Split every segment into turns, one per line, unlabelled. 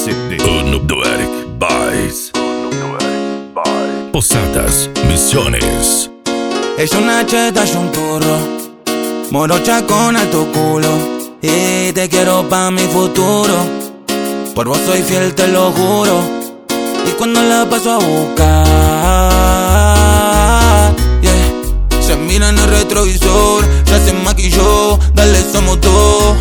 Posadas Misiones.
Es una cheta, es un turro, morocha con alto culo, y te quiero pa' mi futuro. Por vos soy fiel, te lo juro. Y cuando la paso a buscar, yeah, se mira en el retrovisor, ya se maquilló, dale, somos dos.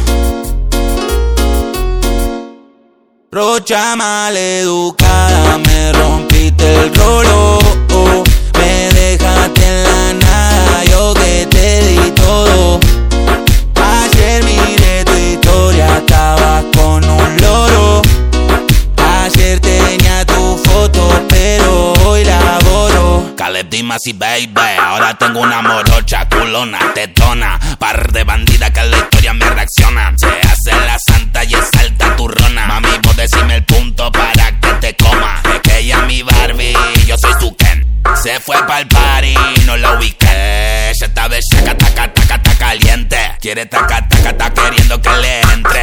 Rocha maleducada, me rompiste el rolo, me dejaste en la nada, yo que te di todo. Ayer miré tu historia, estabas con un loro. Ayer tenía tu foto, pero hoy la borro.
Caleb Dimas y baby, ahora tengo una morocha, culona, tetona, par de bandidas que en la historia me reaccionan. Se hace la santa y es alta turrona. Mami, vos decime el punto para que te coma. Es que ella es mi Barbie, yo soy su Ken. Se fue pa'l party, no la ubiqué. Ella está bellaca, taca, taca, taca, caliente. Quiere taca, taca, taca, queriendo que le entre.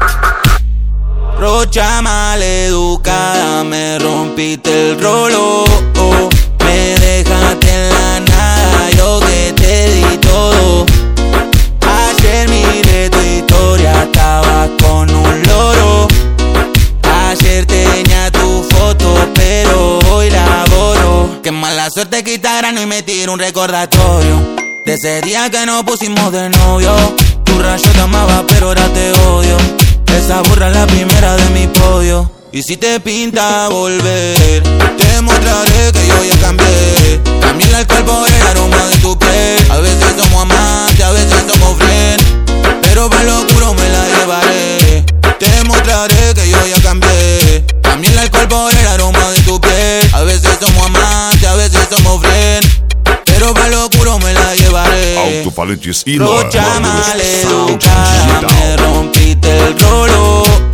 Rocha maleducada, me rompiste el rolo, me dejaste en la nada, yo que te di todo. Ayer miré tu historia, estabas con un loro. Ayer tenía tu foto, pero hoy la borro. Qué mala suerte que Instagram y me tiro un recordatorio de ese día que nos pusimos de novio. Tu rayo te amaba, pero ahora te odio. Esa burra es la primera de mi podio. Y si te pinta volver, te mostraré que yo ya cambié. Cambié el alcohol por el aroma de tu piel. A veces somos amantes, a veces somos friends, pero por lo oscuro me la llevaré. Te mostraré que yo ya cambié. Cambié el alcohol por el aroma de tu piel. A veces somos amantes, a veces somos friends, pero por lo oscuro me la llevaré.
Alto-falantes e
Rocha maleducada, me rompiste el rolo,